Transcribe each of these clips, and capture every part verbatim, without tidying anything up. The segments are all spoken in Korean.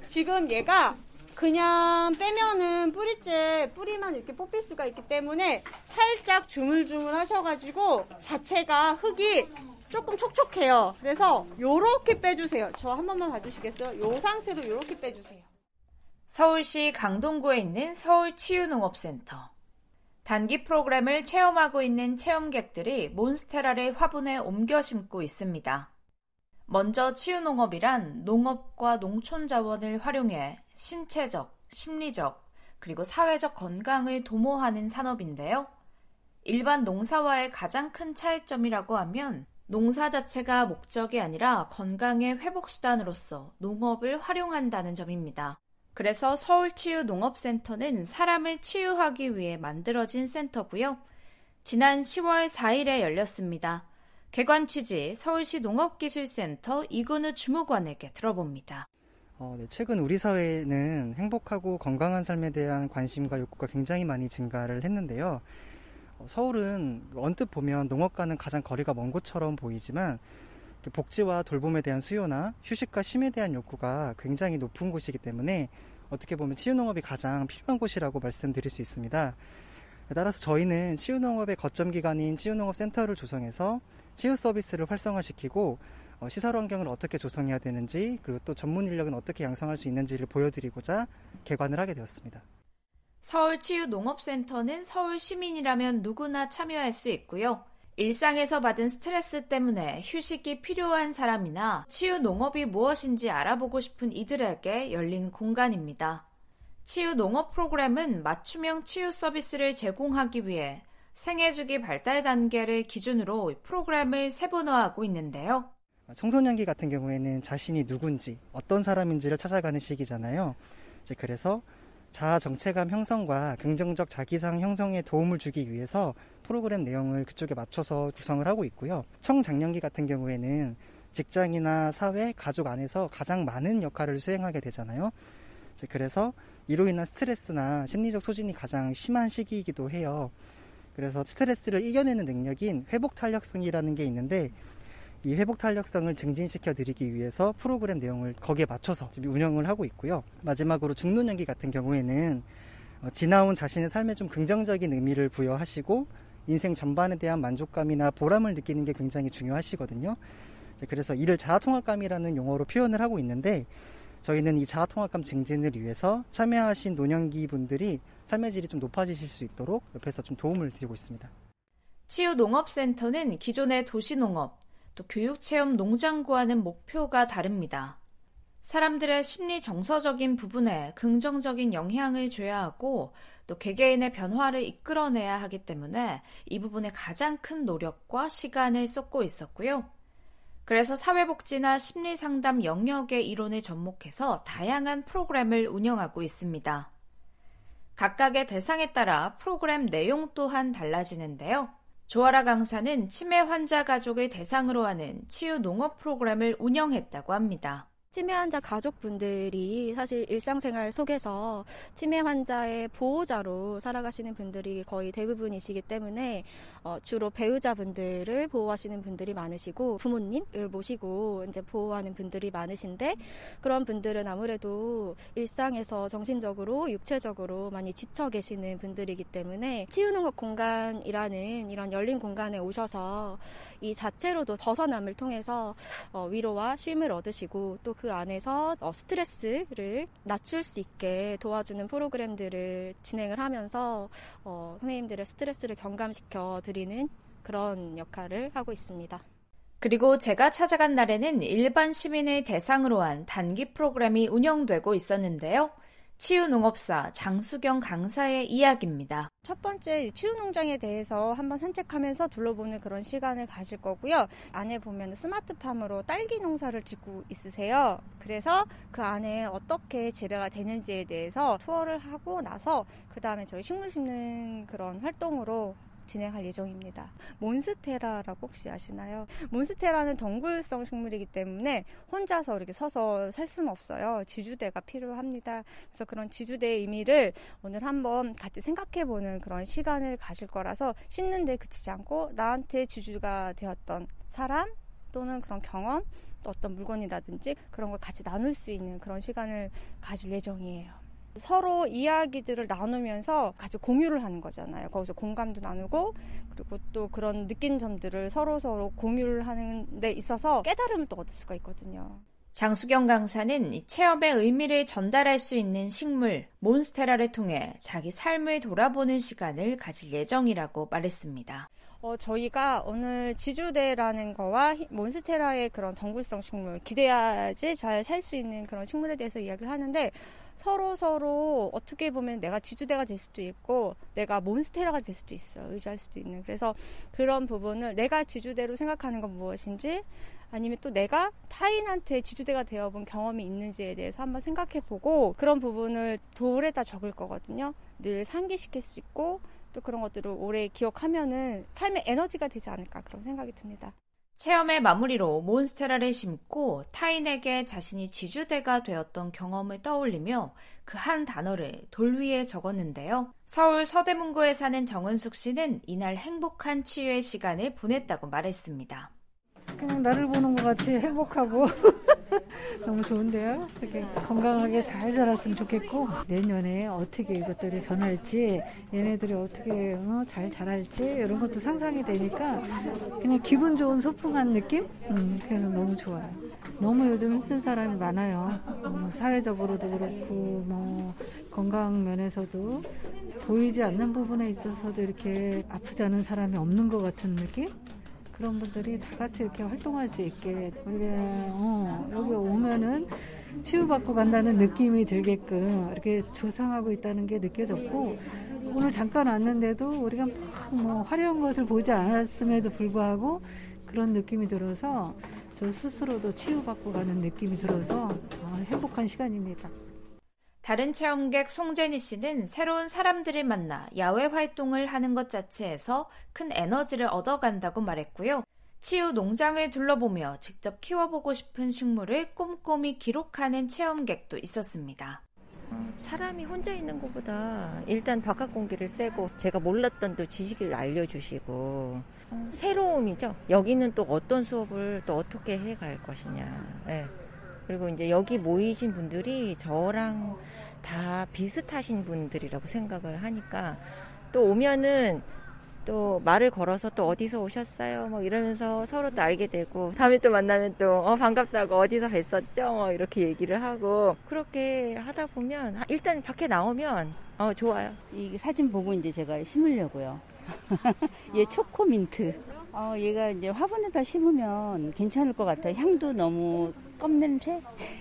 지금 얘가 그냥 빼면은 뿌리째 뿌리만 이렇게 뽑힐 수가 있기 때문에 살짝 주물주물 하셔가지고 자체가 흙이 조금 촉촉해요. 그래서 요렇게 빼주세요. 저 한 번만 봐주시겠어요? 요 상태로 요렇게 빼주세요. 서울시 강동구에 있는 서울치유농업센터. 단기 프로그램을 체험하고 있는 체험객들이 몬스테라를 화분에 옮겨 심고 있습니다. 먼저 치유농업이란 농업과 농촌 자원을 활용해 신체적, 심리적, 그리고 사회적 건강을 도모하는 산업인데요. 일반 농사와의 가장 큰 차이점이라고 하면 농사 자체가 목적이 아니라 건강의 회복수단으로서 농업을 활용한다는 점입니다. 그래서 서울치유농업센터는 사람을 치유하기 위해 만들어진 센터고요. 지난 시월 사일에 열렸습니다. 개관 취지 서울시 농업기술센터 이근우 주무관에게 들어봅니다. 어, 네, 최근 우리 사회는 행복하고 건강한 삶에 대한 관심과 욕구가 굉장히 많이 증가를 했는데요. 어, 서울은 언뜻 보면 농업과는 가장 거리가 먼 곳처럼 보이지만 복지와 돌봄에 대한 수요나 휴식과 쉼에 대한 욕구가 굉장히 높은 곳이기 때문에 어떻게 보면 치유농업이 가장 필요한 곳이라고 말씀드릴 수 있습니다. 따라서 저희는 치유농업의 거점 기관인 치유농업센터를 조성해서 치유 서비스를 활성화시키고 어, 시설 환경을 어떻게 조성해야 되는지 그리고 또 전문 인력은 어떻게 양성할 수 있는지를 보여드리고자 개관을 하게 되었습니다. 서울치유농업센터는 서울 시민이라면 누구나 참여할 수 있고요. 일상에서 받은 스트레스 때문에 휴식이 필요한 사람이나 치유농업이 무엇인지 알아보고 싶은 이들에게 열린 공간입니다. 치유농업 프로그램은 맞춤형 치유 서비스를 제공하기 위해 생애주기 발달 단계를 기준으로 프로그램을 세분화하고 있는데요. 청소년기 같은 경우에는 자신이 누군지, 어떤 사람인지를 찾아가는 시기잖아요. 이제 그래서 자아 정체감 형성과 긍정적 자기상 형성에 도움을 주기 위해서 프로그램 내용을 그쪽에 맞춰서 구성을 하고 있고요. 청장년기 같은 경우에는 직장이나 사회, 가족 안에서 가장 많은 역할을 수행하게 되잖아요. 이제 그래서 이로 인한 스트레스나 심리적 소진이 가장 심한 시기이기도 해요. 그래서 스트레스를 이겨내는 능력인 회복 탄력성이라는 게 있는데 이 회복 탄력성을 증진시켜 드리기 위해서 프로그램 내용을 거기에 맞춰서 운영을 하고 있고요. 마지막으로 중노년기 같은 경우에는 지나온 자신의 삶에 좀 긍정적인 의미를 부여하시고 인생 전반에 대한 만족감이나 보람을 느끼는 게 굉장히 중요하시거든요. 그래서 이를 자아통합감이라는 용어로 표현을 하고 있는데 저희는 이 자아통합감 증진을 위해서 참여하신 노년기 분들이 삶의 질이 좀 높아지실 수 있도록 옆에서 좀 도움을 드리고 있습니다. 치유농업센터는 기존의 도시농업, 또 교육체험 농장과는 목표가 다릅니다. 사람들의 심리 정서적인 부분에 긍정적인 영향을 줘야 하고 또 개개인의 변화를 이끌어내야 하기 때문에 이 부분에 가장 큰 노력과 시간을 쏟고 있었고요. 그래서 사회복지나 심리상담 영역의 이론을 접목해서 다양한 프로그램을 운영하고 있습니다. 각각의 대상에 따라 프로그램 내용 또한 달라지는데요. 조아라 강사는 치매 환자 가족을 대상으로 하는 치유 농업 프로그램을 운영했다고 합니다. 치매 환자 가족분들이 사실 일상생활 속에서 치매 환자의 보호자로 살아가시는 분들이 거의 대부분이시기 때문에 어, 주로 배우자분들을 보호하시는 분들이 많으시고 부모님을 모시고 이제 보호하는 분들이 많으신데 그런 분들은 아무래도 일상에서 정신적으로 육체적으로 많이 지쳐 계시는 분들이기 때문에 치유농업 공간이라는 이런 열린 공간에 오셔서 이 자체로도 벗어남을 통해서 어, 위로와 쉼을 얻으시고 또 그 안에서 어, 스트레스를 낮출 수 있게 도와주는 프로그램들을 진행을 하면서 어, 선생님들의 스트레스를 경감시켜 드리는 그런 역할을 하고 있습니다. 그리고 제가 찾아간 날에는 일반 시민을 대상으로 한 단기 프로그램이 운영되고 있었는데요. 치유농업사 장수경 강사의 이야기입니다. 첫 번째 치유농장에 대해서 한번 산책하면서 둘러보는 그런 시간을 가질 거고요. 안에 보면 스마트팜으로 딸기 농사를 짓고 있으세요. 그래서 그 안에 어떻게 재배가 되는지에 대해서 투어를 하고 나서 그 다음에 저희 식물 심는 그런 활동으로 진행할 예정입니다. 몬스테라라고 혹시 아시나요? 몬스테라는 덩굴성 식물이기 때문에 혼자서 이렇게 서서 살 수는 없어요. 지주대가 필요합니다. 그래서 그런 지주대의 의미를 오늘 한번 같이 생각해보는 그런 시간을 가질 거라서 심는 데 그치지 않고 나한테 지주가 되었던 사람 또는 그런 경험 또 어떤 물건이라든지 그런 걸 같이 나눌 수 있는 그런 시간을 가질 예정이에요. 서로 이야기들을 나누면서 같이 공유를 하는 거잖아요. 거기서 공감도 나누고 그리고 또 그런 느낀 점들을 서로 서로 공유를 하는 데 있어서 깨달음을 또 얻을 수가 있거든요. 장수경 강사는 이 체험의 의미를 전달할 수 있는 식물 몬스테라를 통해 자기 삶을 돌아보는 시간을 가질 예정이라고 말했습니다. 어, 저희가 오늘 지주대라는 거와 몬스테라의 그런 덩굴성 식물, 기대야지 잘 살 수 있는 그런 식물에 대해서 이야기를 하는데 서로 서로 어떻게 보면 내가 지주대가 될 수도 있고 내가 몬스테라가 될 수도 있어요. 의지할 수도 있는. 그래서 그런 부분을 내가 지주대로 생각하는 건 무엇인지 아니면 또 내가 타인한테 지주대가 되어본 경험이 있는지에 대해서 한번 생각해보고 그런 부분을 돌에다 적을 거거든요. 늘 상기시킬 수 있고 또 그런 것들을 오래 기억하면은 삶의 에너지가 되지 않을까 그런 생각이 듭니다. 체험의 마무리로 몬스테라를 심고 타인에게 자신이 지주대가 되었던 경험을 떠올리며 그 한 단어를 돌 위에 적었는데요. 서울 서대문구에 사는 정은숙 씨는 이날 행복한 치유의 시간을 보냈다고 말했습니다. 그냥 나를 보는 것 같이 행복하고 너무 좋은데요. 되게 건강하게 잘 자랐으면 좋겠고 내년에 어떻게 이것들이 변할지 얘네들이 어떻게 어, 잘 자랄지 이런 것도 상상이 되니까 그냥 기분 좋은 소풍한 느낌? 음, 그래서 너무 좋아요. 너무 요즘 힘든 사람이 많아요. 뭐 사회적으로도 그렇고 뭐 건강 면에서도 보이지 않는 부분에 있어서도 이렇게 아프지 않은 사람이 없는 것 같은 느낌? 그런 분들이 다 같이 이렇게 활동할 수 있게 우리가 어, 여기 오면은 치유받고 간다는 느낌이 들게끔 이렇게 조성하고 있다는 게 느껴졌고 오늘 잠깐 왔는데도 우리가 막 뭐 화려한 것을 보지 않았음에도 불구하고 그런 느낌이 들어서 저 스스로도 치유받고 가는 느낌이 들어서 어, 행복한 시간입니다. 다른 체험객 송재니 씨는 새로운 사람들을 만나 야외 활동을 하는 것 자체에서 큰 에너지를 얻어간다고 말했고요. 치유 농장을 둘러보며 직접 키워보고 싶은 식물을 꼼꼼히 기록하는 체험객도 있었습니다. 사람이 혼자 있는 것보다 일단 바깥 공기를 쐬고 제가 몰랐던 또 지식을 알려주시고 새로움이죠. 여기는 또 어떤 수업을 또 어떻게 해갈 것이냐. 네. 그리고 이제 여기 모이신 분들이 저랑 다 비슷하신 분들이라고 생각을 하니까 또 오면은 또 말을 걸어서 또 어디서 오셨어요? 뭐 이러면서 서로 또 알게 되고 다음에 또 만나면 또 어, 반갑다고 어디서 뵀었죠? 뭐 이렇게 얘기를 하고 그렇게 하다 보면 일단 밖에 나오면 어, 좋아요. 이 사진 보고 이제 제가 심으려고요. 얘 초코민트. 어, 얘가 이제 화분에다 심으면 괜찮을 것 같아요. 향도 너무 껌냄새?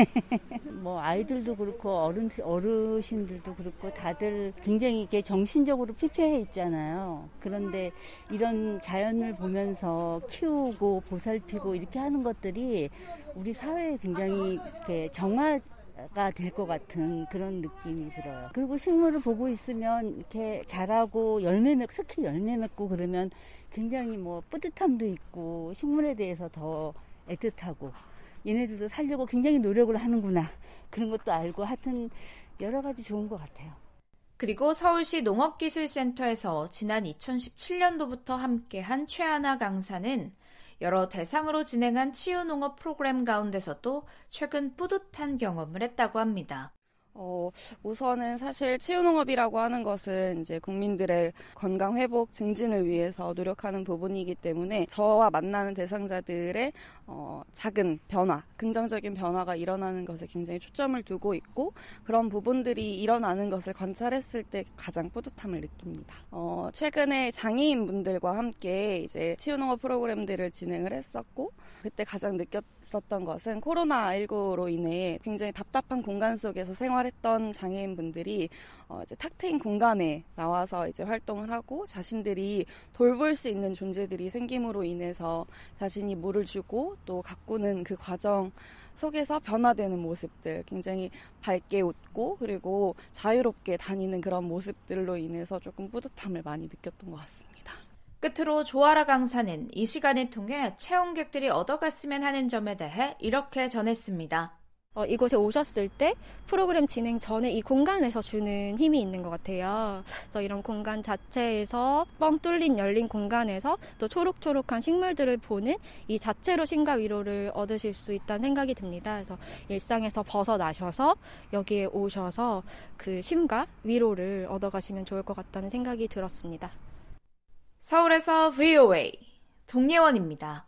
뭐 아이들도 그렇고 어른, 어르신들도 그렇고 다들 굉장히 이렇게 정신적으로 피폐해 있잖아요. 그런데 이런 자연을 보면서 키우고 보살피고 이렇게 하는 것들이 우리 사회에 굉장히 이렇게 정화 가 될 것 같은 그런 느낌이 들어요. 그리고 식물을 보고 있으면 이렇게 자라고 열매 맺고 특히 열매 맺고 그러면 굉장히 뭐 뿌듯함도 있고 식물에 대해서 더 애틋하고 얘네들도 살려고 굉장히 노력을 하는구나 그런 것도 알고 하여튼 여러 가지 좋은 것 같아요. 그리고 서울시 농업기술센터에서 지난 이천십칠 년도부터 함께한 최하나 강사는 여러 대상으로 진행한 치유농업 프로그램 가운데서도 최근 뿌듯한 경험을 했다고 합니다. 어, 우선은 사실 치유농업이라고 하는 것은 이제 국민들의 건강 회복 증진을 위해서 노력하는 부분이기 때문에 저와 만나는 대상자들의 어, 작은 변화, 긍정적인 변화가 일어나는 것에 굉장히 초점을 두고 있고 그런 부분들이 일어나는 것을 관찰했을 때 가장 뿌듯함을 느낍니다. 어, 최근에 장애인분들과 함께 이제 치유농업 프로그램들을 진행을 했었고 그때 가장 느꼈었던 것은 코로나십구로 인해 굉장히 답답한 공간 속에서 생활했던 장애인분들이 어 이제 탁 트인 공간에 나와서 이제 활동을 하고 자신들이 돌볼 수 있는 존재들이 생김으로 인해서 자신이 물을 주고 또 가꾸는 그 과정 속에서 변화되는 모습들, 굉장히 밝게 웃고 그리고 자유롭게 다니는 그런 모습들로 인해서 조금 뿌듯함을 많이 느꼈던 것 같습니다. 끝으로 조아라 강사는 이 시간을 통해 체험객들이 얻어갔으면 하는 점에 대해 이렇게 전했습니다. 어, 이곳에 오셨을 때 프로그램 진행 전에 이 공간에서 주는 힘이 있는 것 같아요. 그래서 이런 공간 자체에서 뻥 뚫린 열린 공간에서 또 초록초록한 식물들을 보는 이 자체로 심과 위로를 얻으실 수 있다는 생각이 듭니다. 그래서 일상에서 벗어나셔서 여기에 오셔서 그 심과 위로를 얻어가시면 좋을 것 같다는 생각이 들었습니다. 서울에서 브이오에이 동예원입니다.